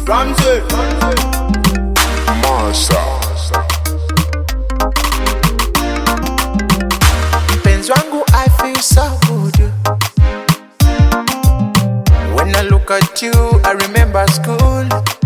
Ramsey Master. Penzi wangu, I feel so good. When I look at you, I remember school.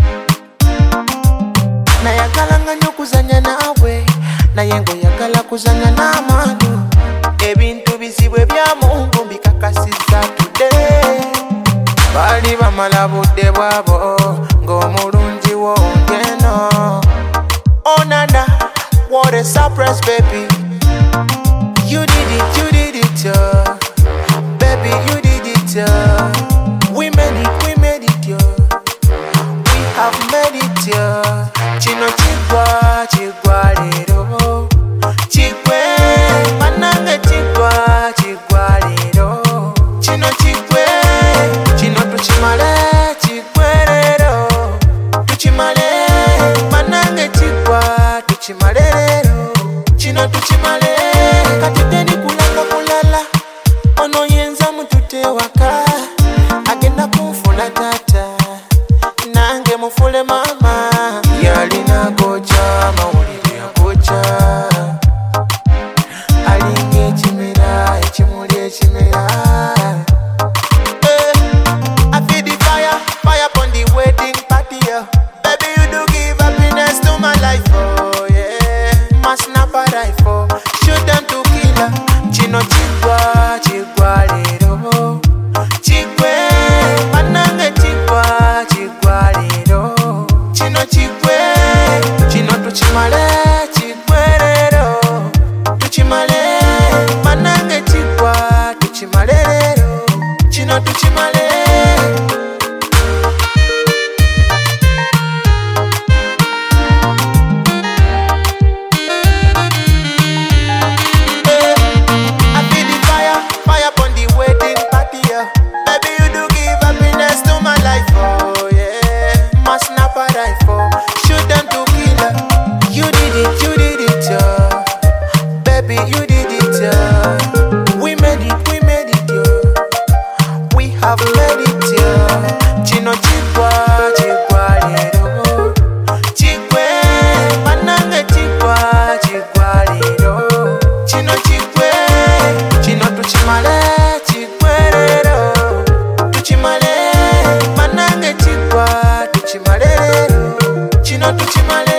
Nayagala nganyo kuzanya nawe, nayengo yagala kuzanya n'amantu. Ebintu bizibwe bya Mungu mbikakasiza today. Bali bamala budde bwabo ng'omulungi wo ngeno. Oh nana, what a surprise baby. You did it, baby, you did it, we made it, we have made it, Chino chigwa lero, chigwe, manange chigwa lero, Chino chigwe, chino tuchimale, chigwe lero, tuchimale, manange tuchimale lero, Chino tuchimale. Katiteni kulala ono yenza mutute waka agenda kumfuna tata nange mufule mama yalina gocha mawulire yagocha alinga ekimera ekimuli ekimera. I feel the fire upon the wedding party, baby you do give happiness to my life, oh yeah, must not rifle shoot them to Chino chigwa lero, chigwe, manange chigwa lero, Chino chigwe, chino tuchimale, chigwe lero, tuchimale, manange tuchimale lero, Chino tuchimale. Shoot them to kill her. You did it, baby, you did it, we made it, we have made it, Chino chigwa lero, chigwe, manange chigwa lero, Chino chigwe, chino tuchimale, chigwe lero, tuchimale, manange tuchimale lero, Chino tuchimale.